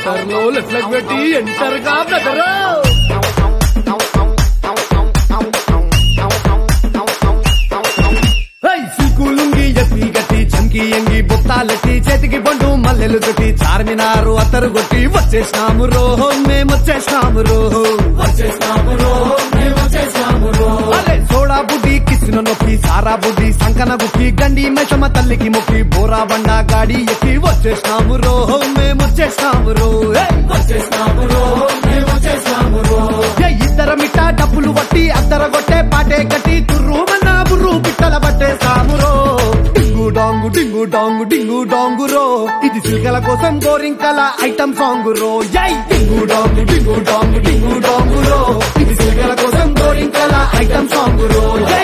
Centre లో left leg పెట్టి enter గా బ్రదర్. సిల్కులుంగి ఎత్తి గట్టి చంకి ఎంగి బొత్తాలెట్టి చేతికి బండు మల్లెలు తొట్టి చార్మినారు అత్తరు కొట్టి వచ్చేసినాము రో మేమొచ్చేసినాము రో అరే సోడా బుడ్డి కిసిన నొక్కి సారా బుడ్డి సంకన బుక్కి గండి మెషమ తల్లికి మొక్కి బోరా బండ గాడి ఎక్కి వచ్చేసినాము రో మేమొచ్చేసినాము రో ఇద్దర మిట్ట డబ్బులు పట్టి అద్దర కొట్టే పాటే కట్టి తుర్రు మన్నా బుర్రు పిట్టల పట్టేసాము రో. డింగు డాంగు డింగు డాంగు డింగు డాంగు రో ఇది సిల్కల కోసం గోరింకల ఐటమ్ సాంగ్ రో. జై డింగు డాంగు డింగు డాంగు డింగు డాంగు రో ఇది సిల్కల కోసం గోరింకల ఐటమ్ సాంగ్ రో. జై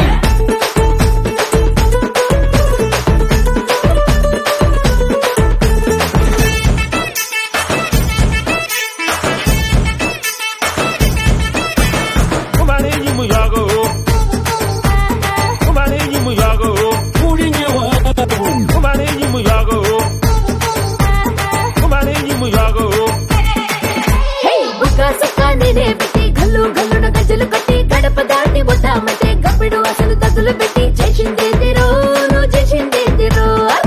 గల్లు గల్లున గజ్జలు కట్టి గడప దాటి వద్దామంటే గబ్బిడు అసలు దద్దులు పెట్టి చేసిందేందిరో నువ్వు చేసిందేందిరో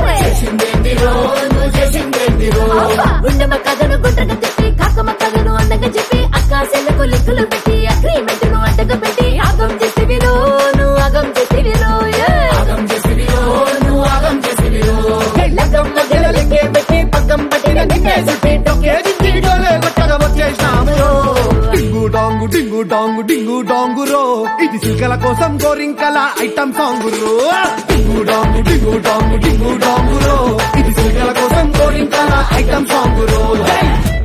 గుండెమ కథను గుండ్రగా చెప్పి కాకమ్మ కథను అందంగా చెప్పి అక్క సెల్లకు లెక్కలు పెట్టి అగ్రిమెంట్ ను అంటగా పెట్టి ఆగం చేసేవిరో నువ్వు ఆగం చేసేవిరో లగ్గం మధ్యలో లెక్కే పెట్టి పక్కం పట్టిన నిన్నే చెప్పి డొక్కే కొట్టగా వచ్చేసినాము రో. డింగు డాంగు డింగు డాంగు డింగు డాంగు రో ఇది సిల్కల కోసం గోరింకల ఐటమ్ సాంగ్ రో. డింగు డాంగు డింగు డాంగు డింగు డాంగు రో ఇది సిల్కల కోసం గోరింకల ఐటమ్ సాంగ్ రో. జై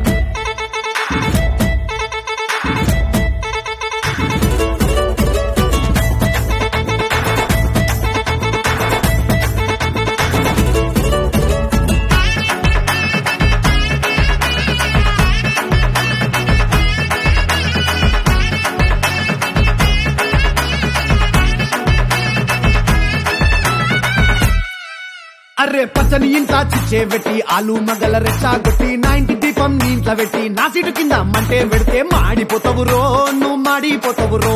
అరే పచ్చని ఇంత చిచ్చే పెట్టి ఆలు మగల రెచ్చాగొట్టి నా ఇంటి దీపం నీ ఇంట్లో పెట్టి నా సీటు కింద మంటే పెడితే మాడిపోతావు రో నువ్వు మాడిపోతావు రో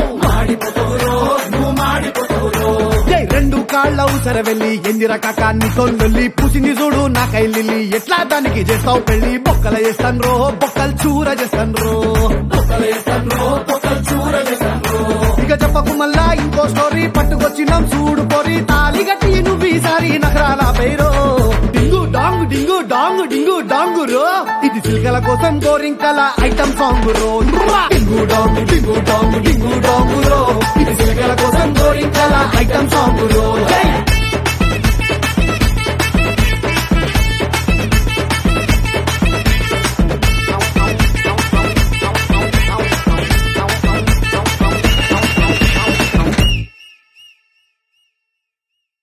జై రెండు కాళ్ళ ఉసర వెళ్ళి ఎందిర కాక నీతో వెళ్ళి పుసిని చూడు నా కైలిల్లి ఎట్లా దానికి చేస్తావు పెళ్లి బొక్కల చేస్తాను రో బొక్కలు చూర చేస్తాను రో ఇక చెప్పకు మళ్ళా ఇంకో స్టోరీ పట్టుకొచ్చినాం చూడు పోరి తాలి గట్టి నువ్వు ఈసారి నగరాల పేరో. డింగు డాంగు డింగు డాంగు డింగు డాంగు రో ఇది సిల్కల కోసం గోరింకల ఐటమ్ సాంగ్ రో. డింగు డాంగు డింగు డాంగు డింగు డాంగు రో ఇది సిల్కల కోసం గోరింకల ఐటమ్ సాంగ్ రో.